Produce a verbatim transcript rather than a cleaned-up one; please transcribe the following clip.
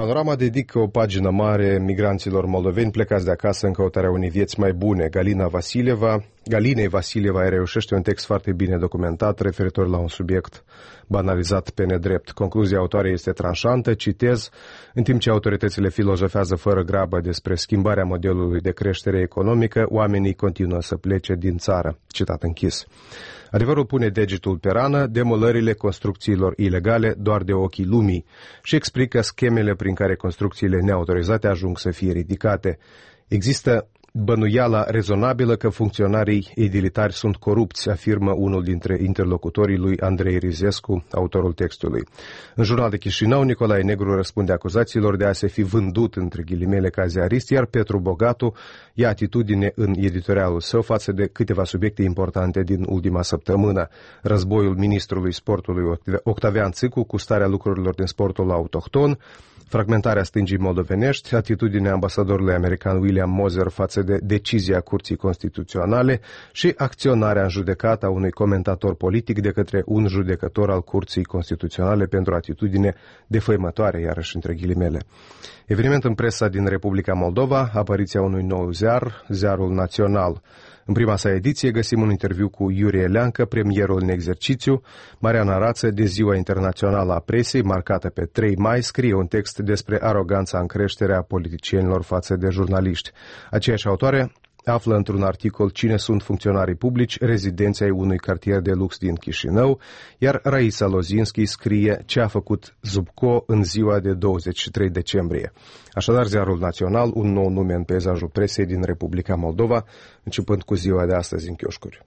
Panorama dedică o pagină mare migranților moldoveni plecați de acasă în căutarea unei vieți mai bune. Galina Vasilieva, Galinei Vasilieva reușește un text foarte bine documentat referitor la un subiect banalizat pe nedrept. Concluzia autoarei este tranșantă, citez, în timp ce autoritățile filozofează fără grabă despre schimbarea modelului de creștere economică, oamenii continuă să plece din țară. Citat închis. Adevărul pune degetul pe rană, demolările construcțiilor ilegale doar de ochii lumii și explică schemele prin care construcțiile neautorizate ajung să fie ridicate. Există bănuiala rezonabilă că funcționarii edilitari sunt corupți, afirmă unul dintre interlocutorii lui Andrei Rizescu, autorul textului. În Jurnal de Chișinău, Nicolae Negru răspunde acuzațiilor de a se fi vândut, între ghilimele, ca ziarist, iar Petru Bogatu ia atitudine în editorialul său față de câteva subiecte importante din ultima săptămână. Războiul ministrului sportului Octavian Țicu cu starea lucrurilor din sportul autohton, fragmentarea stângii moldovenești, atitudinea ambasadorului american William Moser față de decizia Curții Constituționale și acționarea în judecată a unui comentator politic de către un judecător al Curții Constituționale pentru atitudine defăimătoare, iarăși între ghilimele. Eveniment în presa din Republica Moldova, apariția unui nou ziar, Ziarul Național. În prima sa ediție găsim un interviu cu Iurie Leancă, premierul în exercițiu. Mariana Rață, de Ziua Internațională a Presei, marcată pe trei mai, scrie un text despre aroganța în creștere a politicienilor față de jurnaliști. Aceeași autoare află într-un articol cine sunt funcționarii publici, rezidenții ai unui cartier de lux din Chișinău, iar Raisa Lozinski scrie ce a făcut Zubco în ziua de douăzeci și trei decembrie. Așadar, Ziarul Național, un nou nume în peisajul presei din Republica Moldova, începând cu ziua de astăzi în chioșcuri.